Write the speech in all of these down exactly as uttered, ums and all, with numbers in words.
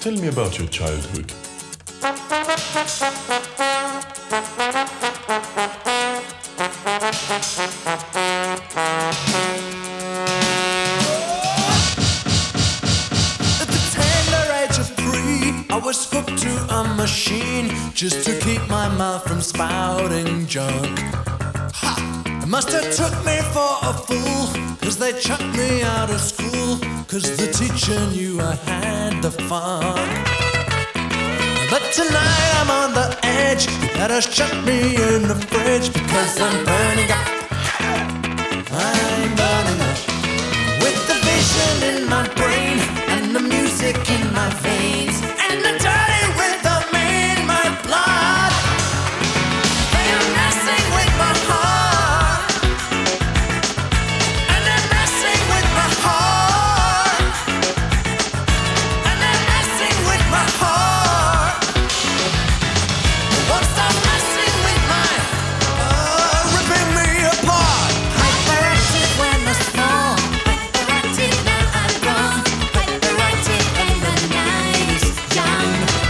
tell me about your childhood. At the tender age of three, I was hooked to a machine just to keep my mouth from spouting junk. Ha! It must have took me for a fool, cause they chucked me out of school, cause the teacher knew I had the fun. But tonight I'm on the edge, you better shut me in the fridge, because I'm burning up, I'm burning up. With the vision in my brain, and the music in my veins, and the dirty rhythm in my blood. They are messing with my heart, and they're messing with my heart, and they're messing with my heart. They won't stop messing with my, uh, ripping me apart. Hyperactive when I small, hyperactive now I'm grown, hyperactive when the night is young.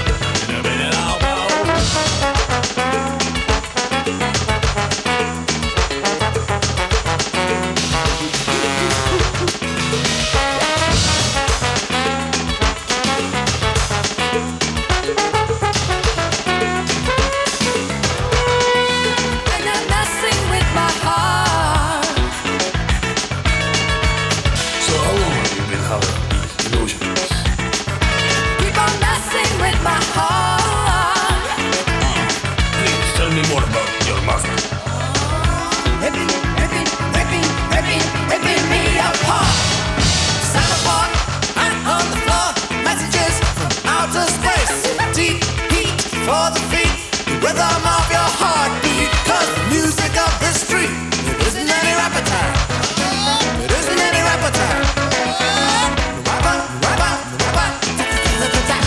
And they're messing with my heart. So how long have you been having these illusions? Keep on messing with my heart. Please tell me more about your mother. Ripping, ripping, ripping, ripping, ripping me apart. Sound apart, I'm on the floor. Messages from outer space. Deep heat for the feet. The rhythm of your heartbeat. Cause the music of the street, it isn't any appetite. It isn't any appetite. Rapper, rapper, rapper, ta-ta-ta-ta-ta.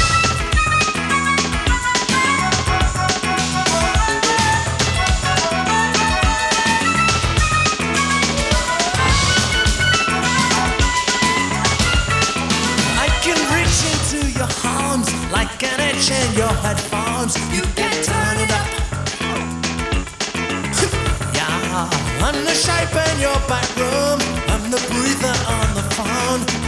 I can reach into your arms like an itch in your headphones. You can turn it up. Yeah, I'm the shape in your back room. I'm the breather on the phone.